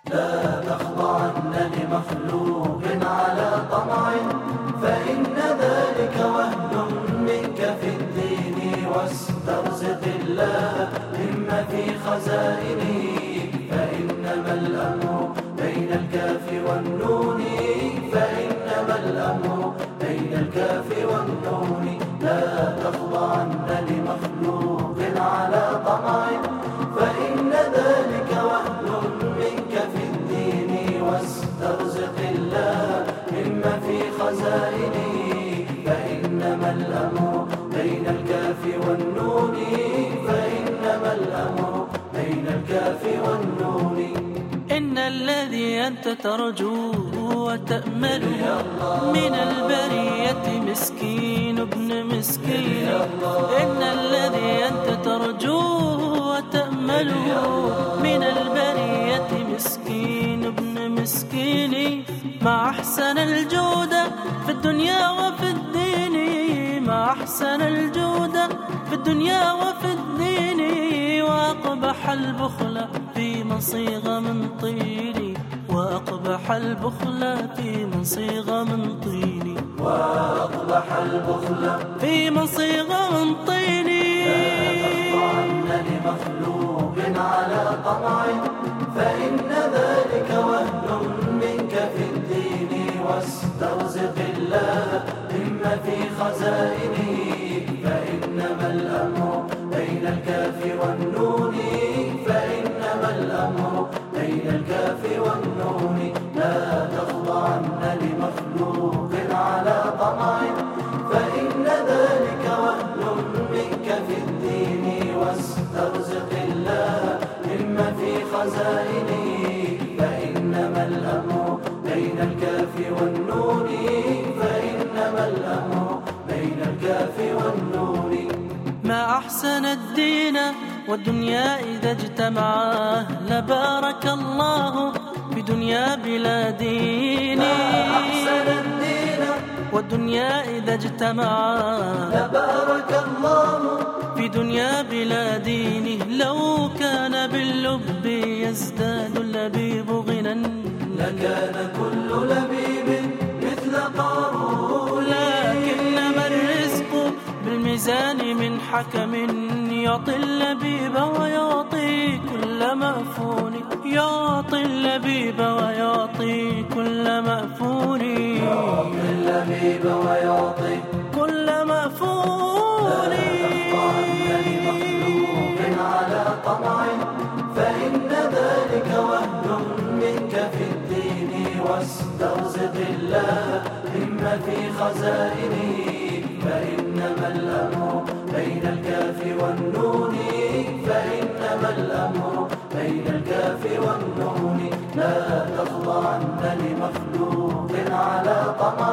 لا تخضعن لمخلوق على طمع، فإن ذلك وهن منك في الدين. واسترزق الله مما في خزائنه، فإنما الأمر بين الكاف والنون، فإنما الأمر بين الكاف والنون. لا تخضعن لمخلوق على طمع، فإن ذلك وهن منك في الدين. واسترزق الله مما في خزائنه، فإنما الأمر بين الكاف والنون، فإنما الأمر بين الكاف والنون. إن الذي أنت ترجوه وتأمله من البرية مسكين ابن مسكين. إن الذي أنت ترجوه وتأمله من البرية مسكين ابن مسكين. ما أحسن الجود في الدنيا وفي الدين، ما أحسن الجود في الدنيا وفي الدين. وأقبح البخل في من صيغ من طين، وأقبح البخل في من صيغ من طين، وأقبح البخل في من صيغ من طين. لا تخضعن لمخلوق على طمع، فإن ذلك وهن منك في الدين. واسترزق الله مما في خزائنه، فإنما الأمر بين الكاف والنون، فإنما الأمر بين الكاف والنون. لا تخضعن لمخلوق على طمع، فإن ذلك وهن منك في الدين. واسترزق الله مما في خزائنه، فإنما الأمر بين الكاف والنون، فإنما الأمر بين الكاف والنون. ما أحسن الدين والدنيا إذا اجتمعا، لبارك الله في دنيا بلا دين. ما أحسن الدين والدنيا إذا اجتمعا، لبارك الله في دنيا بلا دين. لو كان باللب يزداد اللبيب غنى، لكان كل لبيب مثل قارون. لكنما الرزق بالميزان من حكم، يعطي اللبيب ويعطي كل مأفون، يعطي اللبيب ويعطي كل مأفون، يعطي اللبيب ويعطي كل مأفون. لا تخضعن لمخلوق على طمع، فإن ذلك وهن منك في الدين. واسترزق الله مما في خزائنه، فإنما الأمر بين الكاف والنون، فإنما الأمر بين الكاف والنون. لا تخضعن لمخلوق على طمع،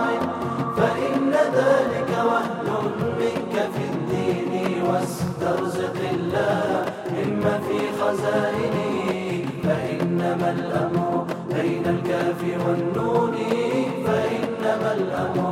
فإن ذلك وهن منك في الدين. واسترزق الله مما في خزائنه، فإنما الأمر بين الكاف والنون، فإنما الأمر